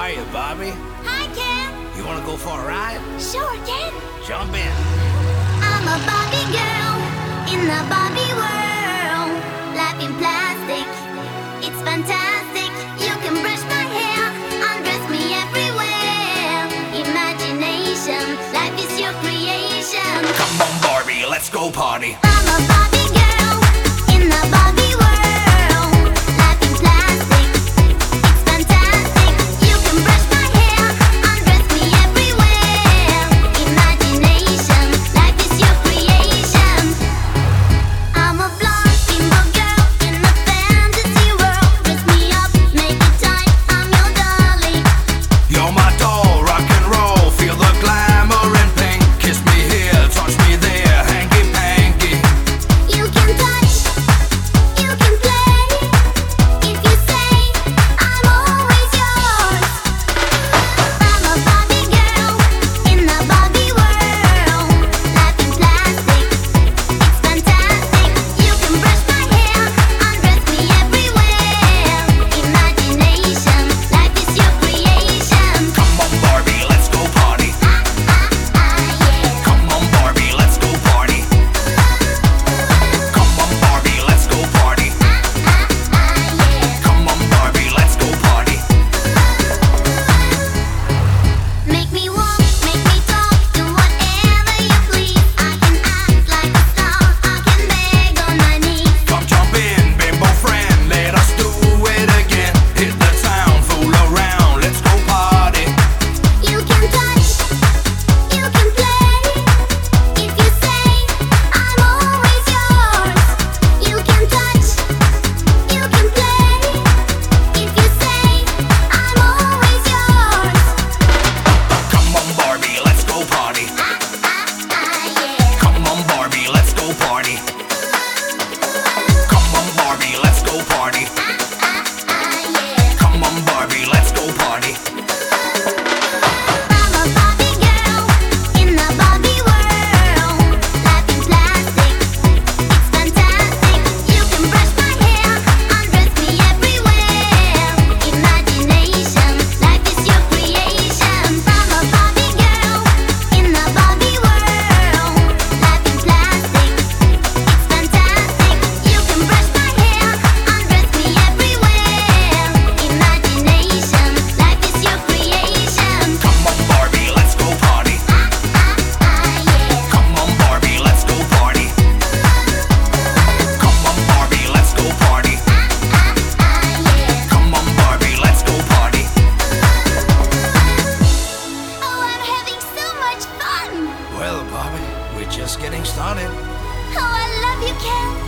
are you, Barbie? Hi, Ken. You wanna go for a ride? Sure, Ken. Jump in. I'm a Barbie girl in the Barbie world. Life in plastic, it's fantastic. You can brush my hair, undress me everywhere. Imagination, life is your creation. Come on, Barbie, let's go party. I'm a Barbie girl in the Barbie world. Life in plastic, it's fantastic. You can brush my hair, undress me everywhere. Imagination, life is your creation. I'm a blonde bimbo girl in a fantasy world. Dress me up, make it tight, I'm your darling. You're my doll, rock and roll. Feel the glamour and pink. Kiss me here, touch me there, hanky panky. You can touch, you can play. If you say, I'm always yours. I'm a Barbie girl in the Barbie world. Life in plastic, it's fantastic. You can brush my hair, undress me everywhere. Imagination, life is your creation. Come on, Barbie, let's go party. Yeah. Come on, Barbie, let's go party. Come on, Barbie, let's go party. Yeah. Come on, Barbie, let's go party. Make me walk, make me talk, do whatever you please. I can act like a star, I can beg on my knees. Come jump in, bimbo friend, let us do it again. Hit the town, fool around, let's go party. You can touch, you can play. If you say, I'm always yours. You can touch, you can play. If you say, I'm always yours. Come on, Barbie, let's go party. Yeah. Come on, Barbie, let's go party. Come on, Barbie, let's go party. Yeah. Come on, Barbie, let's go party. I'm a Barbie girl in the Barbie world. Life in plastic, it's fantastic. You can brush my hair, undress me everywhere. Imagination, life is your creation. I'm a Barbie girl in the Barbie world. Life in plastic, it's fantastic. You can brush my hair, undress me everywhere. Imagination, life is your creation. Come on, Barbie, let's go party. Yeah. Come on, Barbie, let's go party. Come on, Barbie, let's go party. Yeah. Come on, Barbie, let's go party. Oh, I'm having so much fun. Well, Barbie, we're just getting started. Oh, I love you, Ken.